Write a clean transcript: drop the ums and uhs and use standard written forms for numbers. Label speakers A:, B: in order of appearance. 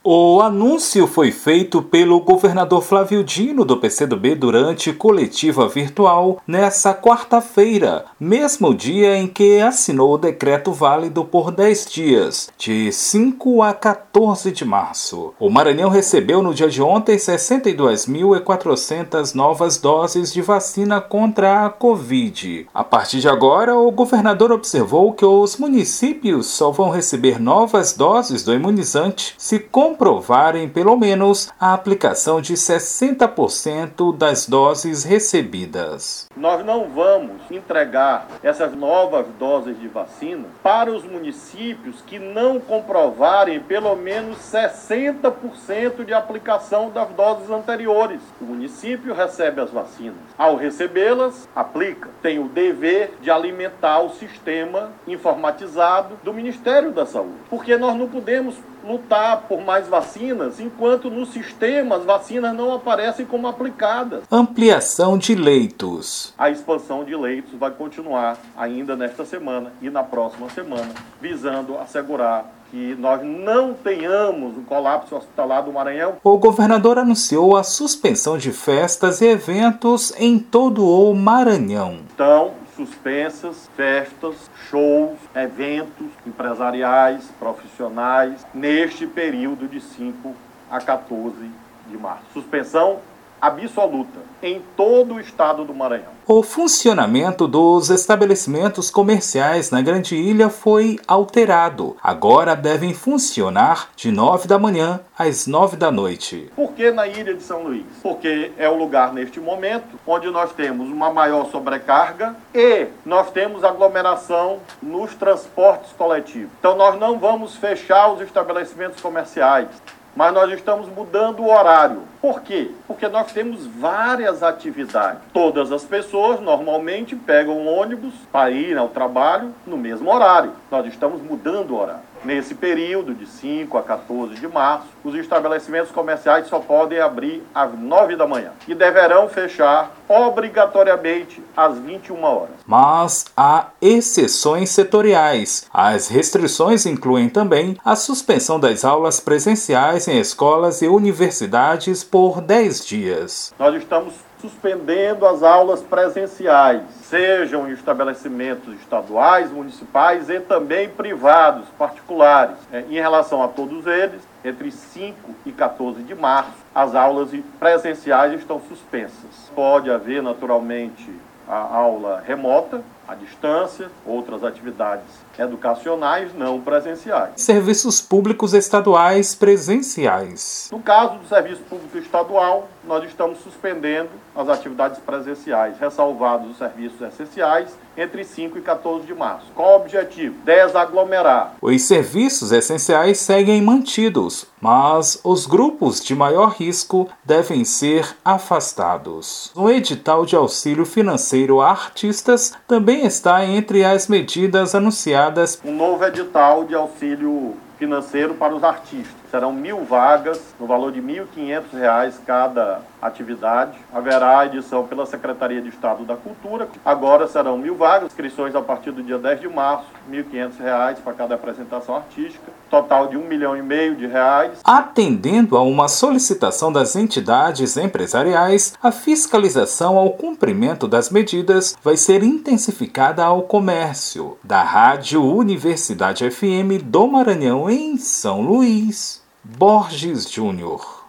A: O anúncio foi feito pelo governador Flávio Dino, do PCdoB, durante coletiva virtual nesta quarta-feira, mesmo dia em que assinou o decreto válido por 10 dias, de 5 a 14 de março. O Maranhão recebeu no dia de ontem 62.400 novas doses de vacina contra a Covid. A partir de agora, o governador observou que os municípios só vão receber novas doses do imunizante se comprovarem pelo menos a aplicação de 60% das doses recebidas.
B: Nós não vamos entregar essas novas doses de vacina para os municípios que não comprovarem pelo menos 60% de aplicação das doses anteriores. O município recebe as vacinas. Ao recebê-las, aplica. Tem o dever de alimentar o sistema informatizado do Ministério da Saúde. Porque nós não podemos lutar por mais vacinas enquanto no sistema as vacinas não aparecem como aplicadas.
A: Ampliação de leitos.
B: A expansão de leitos vai continuar ainda nesta semana e na próxima semana, visando assegurar que nós não tenhamos um colapso hospitalar do Maranhão.
A: O governador anunciou a suspensão de festas e eventos em todo o Maranhão.
B: Então, suspensas festas, shows, eventos empresariais, profissionais, neste período de 5 a 14 de março. Suspensão absoluta em todo o estado do Maranhão.
A: O funcionamento dos estabelecimentos comerciais na Grande Ilha foi alterado. Agora devem funcionar de 9 da manhã às 9 da noite.
B: Por que na Ilha de São Luís? Porque é o lugar neste momento onde nós temos uma maior sobrecarga e nós temos aglomeração nos transportes coletivos. Então nós não vamos fechar os estabelecimentos comerciais, mas nós estamos mudando o horário. Por quê? Porque nós temos várias atividades. Todas as pessoas normalmente pegam um ônibus para ir ao trabalho no mesmo horário. Nós estamos mudando o horário. Nesse período de 5 a 14 de março, os estabelecimentos comerciais só podem abrir às 9 da manhã e deverão fechar obrigatoriamente às 21 horas.
A: Mas há exceções setoriais. As restrições incluem também a suspensão das aulas presenciais em escolas e universidades por 10 dias.
B: Nós estamos suspendendo as aulas presenciais, sejam em estabelecimentos estaduais, municipais e também privados, particulares. Em relação a todos eles, entre 5 e 14 de março, as aulas presenciais estão suspensas. Pode haver, naturalmente, a aula remota, à distância, outras atividades educacionais não presenciais.
A: Serviços públicos estaduais presenciais.
B: No caso do serviço público estadual, nós estamos suspendendo as atividades presenciais, ressalvados os serviços essenciais, entre 5 e 14 de março. Qual o objetivo? Desaglomerar.
A: Os serviços essenciais seguem mantidos, mas os grupos de maior risco devem ser afastados. O edital de auxílio financeiro a artistas também está entre as medidas anunciadas.
B: Um novo edital de auxílio financeiro para os artistas. Serão 1.000 vagas, no valor de R$ 1.500 cada atividade. Haverá a edição pela Secretaria de Estado da Cultura. Agora serão 1.000 vagas, inscrições a partir do dia 10 de março, R$ 1.500 para cada apresentação artística, total de R$ 1,5 milhão de reais.
A: Atendendo a uma solicitação das entidades empresariais, a fiscalização ao cumprimento das medidas vai ser intensificada ao comércio. Da Rádio Universidade FM do Maranhão, em São Luís, Borges Júnior.